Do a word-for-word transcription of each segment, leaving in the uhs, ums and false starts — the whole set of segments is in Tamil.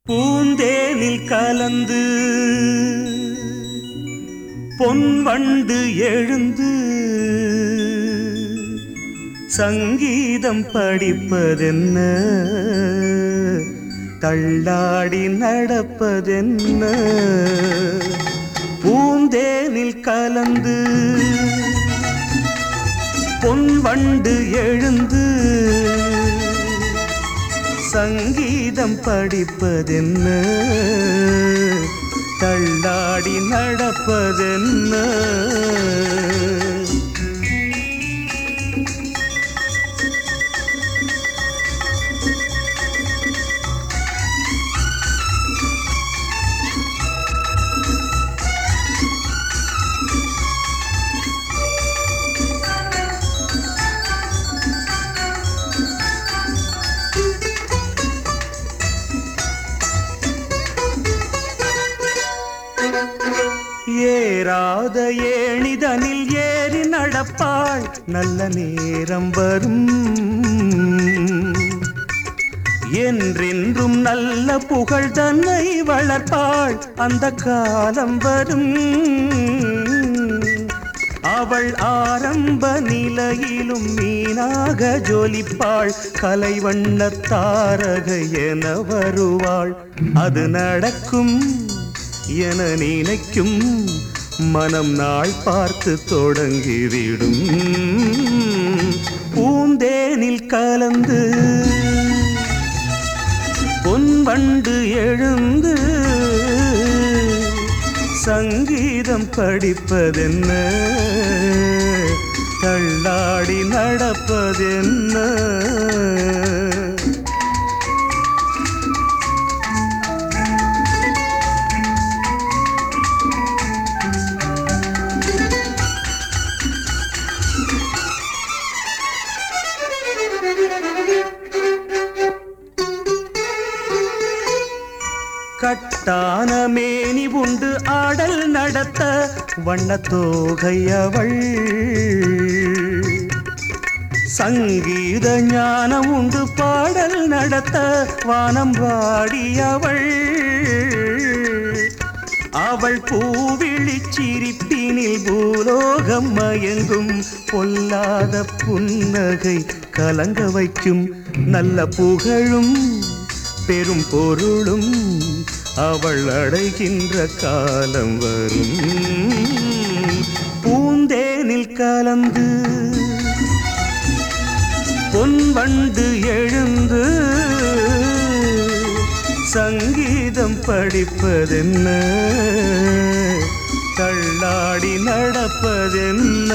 பூந்தேனில் கலந்து பொன்வண்டு எழுந்து சங்கீதம் படிப்பதென்ன, தள்ளாடி நடப்பதென்ன. பூந்தேனில் கலந்து பொன்வண்டு எழுந்து சங்கீதம் படிப்பதென்ன, தள்ளாடி நடப்பதென்ன. ஏறாத ஏணிதனில் ஏறி நடப்பாள், நல்ல நேரம் வரும். என்றென்றும் நல்ல புகழ் தன்னை வளர்ப்பாள், அந்த காலம் வரும். அவள் ஆரம்ப நிலையிலும் மீனாக ஜொலிப்பாள், கலைவண்ண தாரகை என வருவாள். அது நடக்கும் என நினைக்கும் மனம் நாள் பார்த்து தொடங்கிவிடும். பூந்தேனில் கலந்து பொன்வண்டு எழுந்து சங்கீதம் படிப்பதென்ன, தள்ளாடி நடப்பதென்ன. கட்டான மேனி உண்டு ஆடல் நடத்த வண்ணத்தோகை அவள். சங்கீத ஞானம் உண்டு பாடல் நடத்த வானம் வாடியவள். அவள் பூவிழி சிரிப்பினில் பூலோகம் மயங்கும், பொல்லாத புன்னகை கலங்க வைக்கும். நல்ல புகழும் பெரும் பொருளும் அவள் அடைகின்ற காலம் வரும். பூந்தேனில் கலந்து பொன்வண்டு எழுந்து சங்கீதம் படிப்பதென்ன, தள்ளாடி நடப்பதென்ன.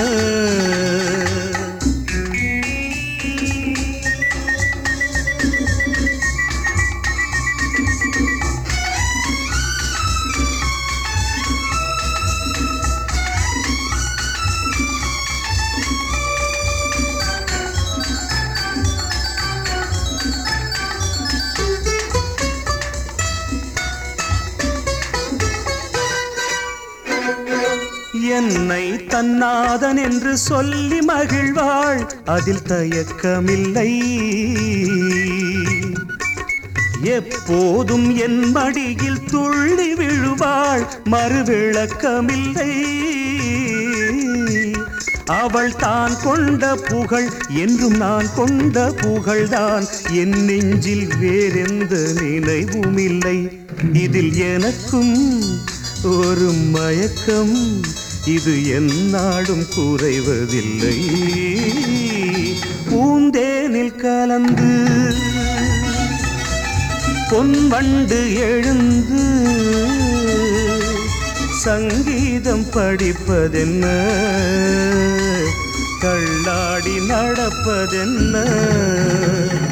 என்னை தன்னாதன் என்று சொல்லி மகிழ்வாள், அதில் தயக்கமில்லை. எப்போதும் என் மடியில் துள்ளி விழுவாள், மறுவிளக்கமில்லை. அவள் தான் கொண்ட புகழ் என்றும் நான் கொண்ட புகழ்தான், என் நெஞ்சில் வேறெந்த நினைவும் இல்லை. இதில் எனக்கும் ஒரு மயக்கம், இது எந்நாடும் குறைவதில்லை. பூந்தேனில் கலந்து பொன்வண்டு எழுந்து சங்கீதம் படிப்பதென்ன, தள்ளாடி நடப்பதென்ன.